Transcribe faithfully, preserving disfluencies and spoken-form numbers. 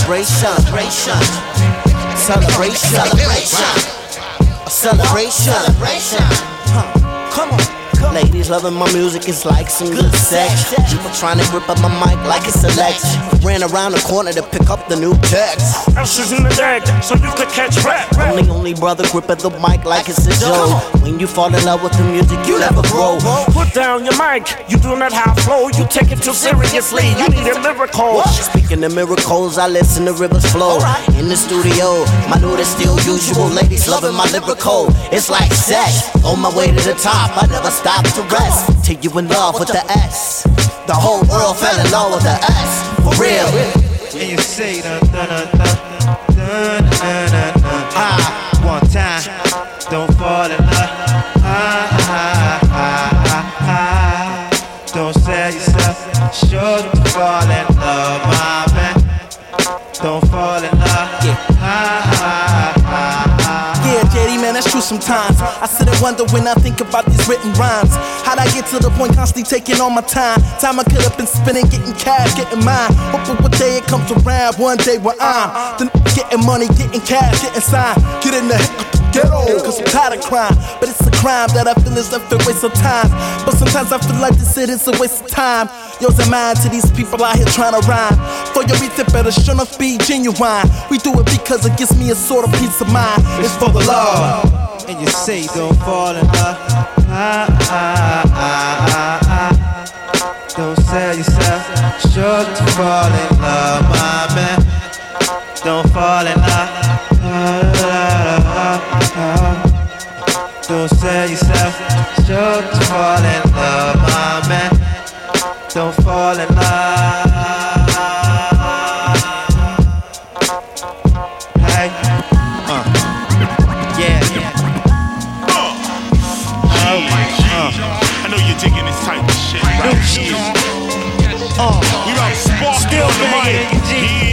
celebration, celebration, celebration, celebration, a celebration. Huh. Come on. Ladies loving my music, it's like some good sex. People trying to grip up my mic like it's a Lex. Ran around the corner to pick up the new text. Ashes in the deck, so you could catch rap. I'm the only brother gripping the mic like it's a joke. When you fall in love with the music, you never grow. Put down your mic, you do not have flow. You take it too seriously, you need a miracle. Speaking of miracles, I listen to rivers flow. In the studio, my mood is still usual. Ladies loving my lyrical, it's like sex. On my way to the top, I never stop to rest till you in love with the S. The whole world fell in love with the S. For real. And you say dun dun dun dun dun dun dun dun. Ah, one time, don't fall in love. Ah ah ah ah ah. Don't sell yourself, sure to fall in love, my man. Don't fall in love. Yeah. Ah ah ah ah. Yeah, J D, man, that's true sometimes. I sit and wonder when I think about these written rhymes. How'd I get to the point constantly taking all my time? Time I could have been spending, getting cash, getting mine. Hoping one day it comes around, one day where I'm the getting money, getting cash, getting signed. Get in the ghetto, cause I'm tired of crime. But it's a crime that I feel is a waste of time. But sometimes I feel like this shit is a waste of time. Yours and mine to these people out here trying to rhyme. For your reason better sure enough be genuine. We do it because it gives me a sort of peace of mind. It's for the love. And you say don't fall in love. Ah ah ah ah ah. Don't sell yourself, sure to fall in love, my man. Don't fall in love. Ah, ah, ah, ah. Don't sell yourself, sure to fall in love, my man. Don't fall in love. Hey, uh, yeah. Uh, oh my God. I know you're digging this type of shit right here. Uh, we about to spark Still on the mic. banging, G.